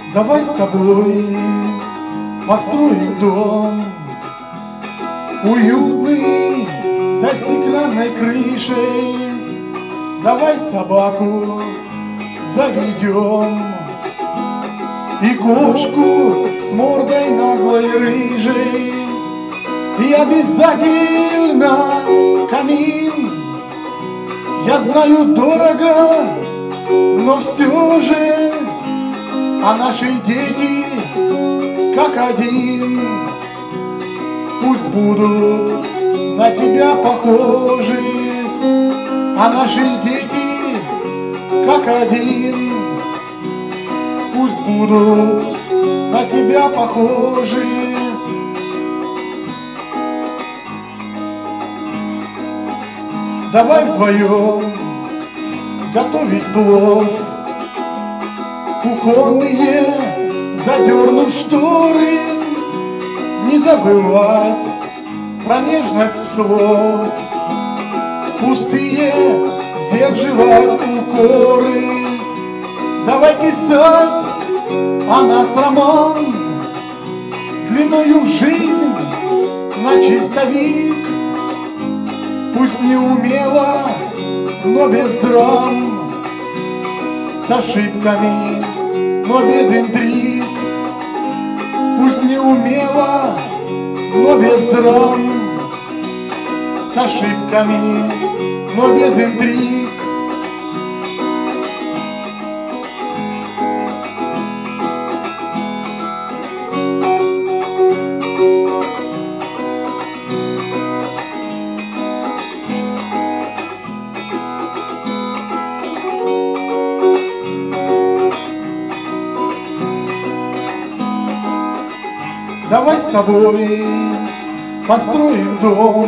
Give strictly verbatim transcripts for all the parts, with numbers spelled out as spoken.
Давай с тобой построим дом уютный, за стеклянной крышей. Давай собаку заведем и кошку с мордой наглой рыжей. И обязательно камин. Я знаю, дорого, но все же, а наши дети как один. Пусть будут на тебя похожи, а наши дети как один. Пусть будут на тебя похожи. Давай вдвоем готовить плов, кухонные задернуть шторы, не забывать про нежность слов, пустые сдерживать укоры. Давай писать о нас роман длиною в жизнь на чистовик. Пусть не умело, но без драм, с ошибками, но без интриг. Пусть не умело, но без драм, с ошибками, но без интриг. Давай с тобой построим дом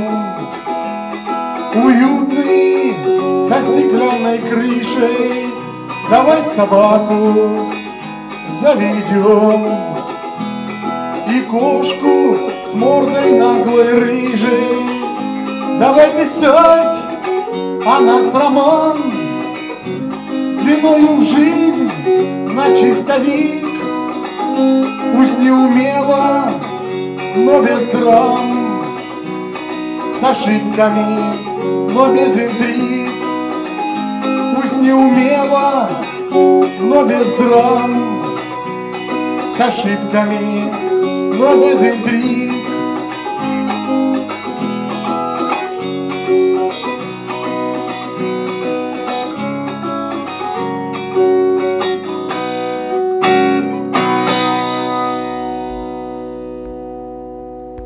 уютный, со стеклянной крышей. Давай собаку заведем и кошку с мордой наглой рыжей. Давай писать о нас роман длиною в жизнь на чистовик. Пусть не умело, но без драм, с ошибками, но без интриг. Пусть не умело, но без драм, с ошибками, но без интриг.